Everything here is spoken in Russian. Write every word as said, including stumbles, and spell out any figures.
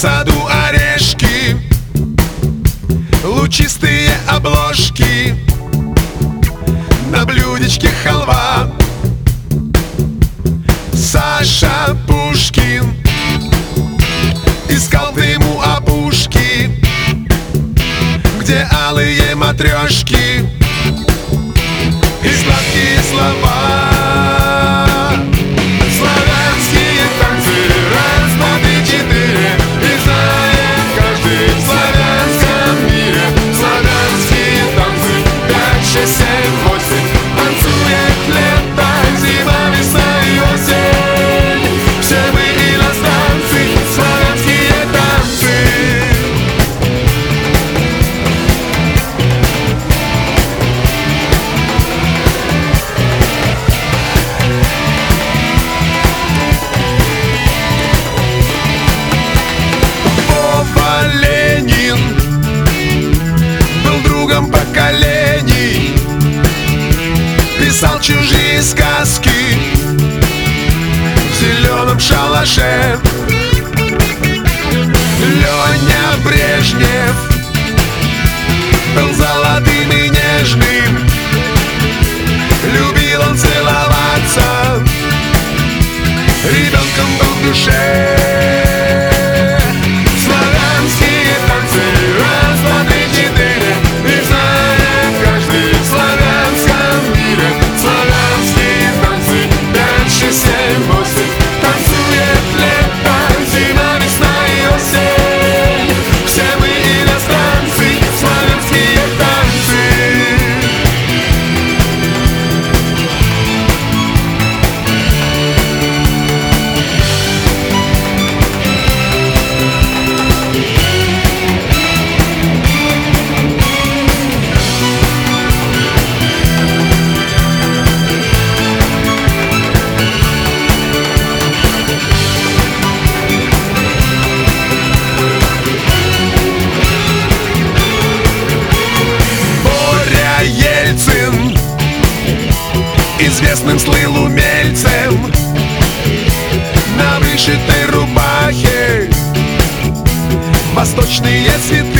саду орешки, лучистые обложки, на блюдечке халва. Саша Пушкин искал дыму опушки, где алые матрешки и сладкие слова. Славянские танцы, раз, два, три, четыре, и знает каждый в славянском мире. Славянские танцы, пять, шесть, семь, восемь, танцует лето, зима, весна и осень. Все мы иностранцы, славянские танцы. Ленин был другом поколений, писал чужие сказки в зеленом шалаше. Леня Брежнев был золотым и нежным, любил он целоваться, ребенком был в душе. Известным слыл умельцем на вышитой рубахе восточные цветы.